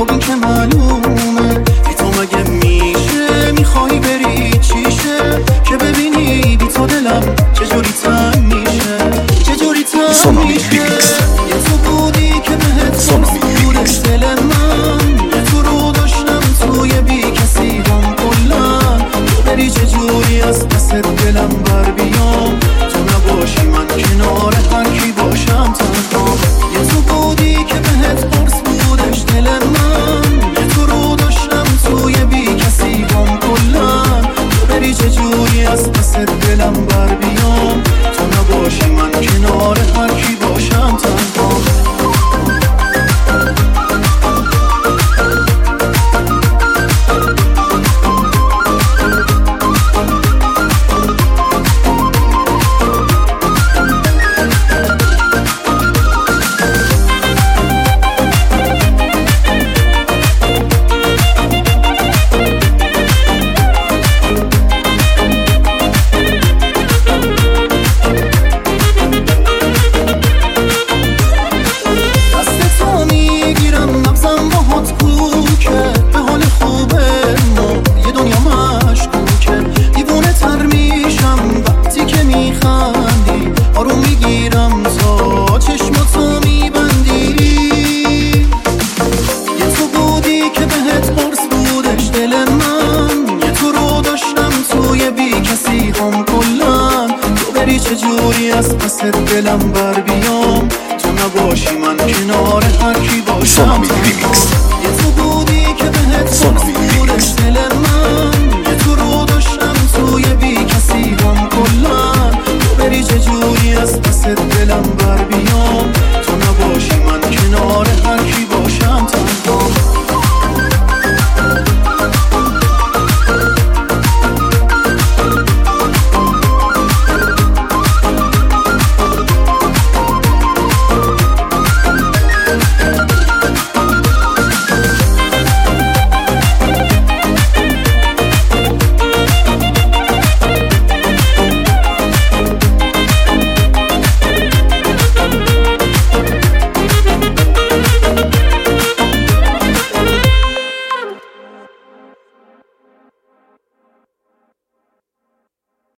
خب این که معلومه بی تو مگه میشه میخوای بری چیشه که ببینی بی تو دلم چجوری تنگ میشه چجوری تنگ میشه یه تو بودی که بهت فرص بودش دل من یه تو رو داشتم توی بی کسی هم کلن تو بری چجوری از پس دلم بر بیام تو نباشی من کنار هر کی باشم تنها یه تو بودی که بهت فرص بودش دل من یه تو رو داشتم توی بی کسی هم کلن تو بری چجوری از پس دلم بر بیام تو نباشی من کنار هر کی باشم تنها چجوری از پس دلم